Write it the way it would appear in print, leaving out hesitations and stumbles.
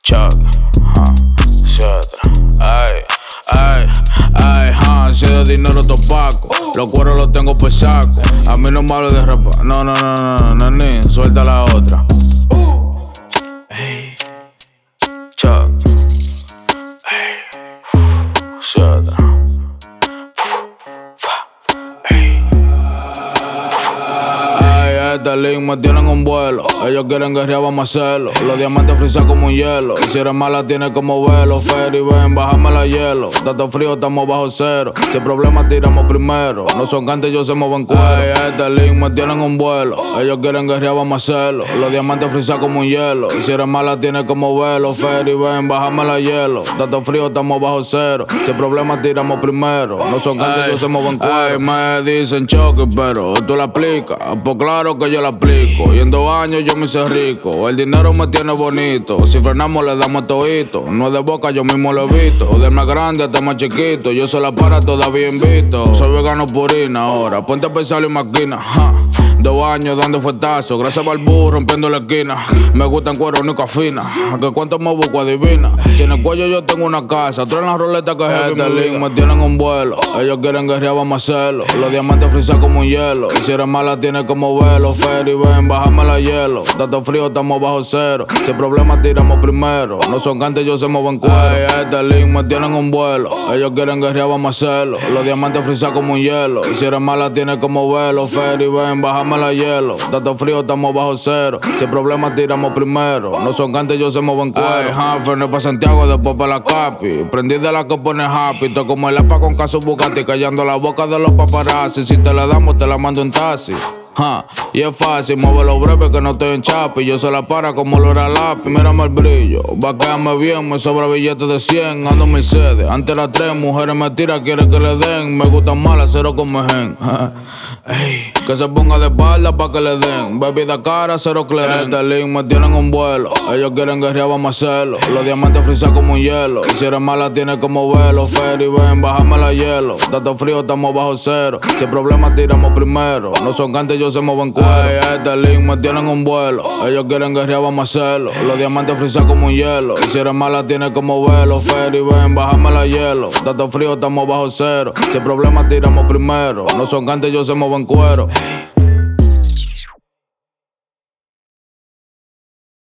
Chuck, si de dinero topaco, los cueros los tengo por saco. A mí no me hable de rapa, no, ni suelta la otra. Hey, Chuck, este link me tienen un vuelo. Ellos quieren guerrear, vamos a hacerlo. Los diamantes frisan como un hielo. Si eres mala, tienes como velo. Ferry, ven, bájame la hielo. Tanto frío, estamos bajo cero. Si hay problemas, tiramos primero. No son cantes, yo se mueven cuero. Este link me tienen un vuelo. Ellos quieren guerrear, vamos a hacerlo. Los diamantes frisan como un hielo. Si eres mala, tienes como velo. Ferry, ven, bájame la hielo. Tanto frío, estamos bajo cero. Si hay problemas, tiramos primero. No son cantes, yo se mueven cuero. Me dicen choque, pero tú la aplicas. Pues claro que yo la aplico. Y en 2 años yo me hice rico. El dinero me tiene bonito. Si frenamos le damos todito. No es de boca, yo mismo lo he visto. Del más grande hasta más chiquito. Yo soy la para todavía invito. Soy vegano purina ahora. Ponte a pensar y maquina. 2 años dando fuetazo. Gracias al burro rompiendo la esquina. Me gustan cuero única fina. Que cuánto me busco adivina. Si en el cuello yo tengo una casa. Traen las roletas que es este link me tienen un vuelo. Ellos quieren guerrear, vamos a hacerlo. Los diamantes frisan como un hielo. Y si eres mala tienes como velo. Ferry, ven, bájame la hielo. Tanto frío, estamos bajo cero. Si hay problemas, tiramos primero. No son cantes, yo se mueven cuero. Este link me tienen un vuelo. Ellos quieren guerrear, vamos a hacerlo. Los diamantes frisan como un hielo. Y si eres mala, tienes como velo. Ferry, ven, bájame la hielo. Tanto frío, estamos bajo cero. Si hay problemas, tiramos primero. No son cantes, yo se mueven cuero. Fernet pa' Santiago, después pa' la Capi. Prendí de la que pone happy. Estoy como el AFA con caso Bugatti. Callando la boca de los paparazzi. Si te la damos, te la mando en taxi. Y es fácil, muévelo breve que no estoy en chapi. Yo se la para como lo era lápiz. Mírame el brillo, va a quedarme bien. Me sobra billetes de 100, ando en Mercedes. Antes era 3, mujeres me tiran, quieren que le den. Me gustan malas, cero como gen. Que se ponga de espalda pa' que le den. Bebida cara, cero cleren. Este link me tienen un vuelo. Ellos quieren guerrear, vamos a hacerlo. Los diamantes frisan como un hielo. Y si eres mala, tienes como velo. Ferry, ven, bájame la hielo. Tanto frío, estamos bajo cero. Si hay problemas, tiramos primero. No son cantes, yo se mueven cuero. Este link me tienen un vuelo. Ellos quieren guerrear, vamos a hacerlo. Los diamantes frisan como un hielo. Y si eres mala, tienes como velo. Ferry, ven, bájame la hielo. Tanto frío, estamos bajo cero. Si hay problemas, tiramos primero. No son cantes, yo se mueven cuero.